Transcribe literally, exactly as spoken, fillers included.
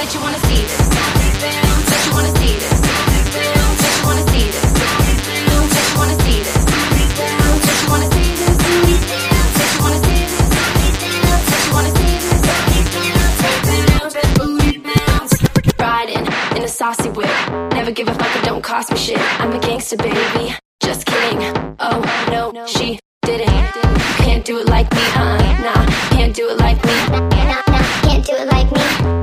Bet you wanna see this. Bet you wanna see this. Bet you wanna see this. Bet you wanna see this. Bet you wanna see this. Bet you wanna see this. Bet you wanna see this. Bounce, booty bounce. Riding in a saucy whip. Never give a fuck, it don't cost me shit. I'm a gangster, baby. Just kidding. Oh no, she didn't. You can't do it like me, uh, nah. Can't do it like me.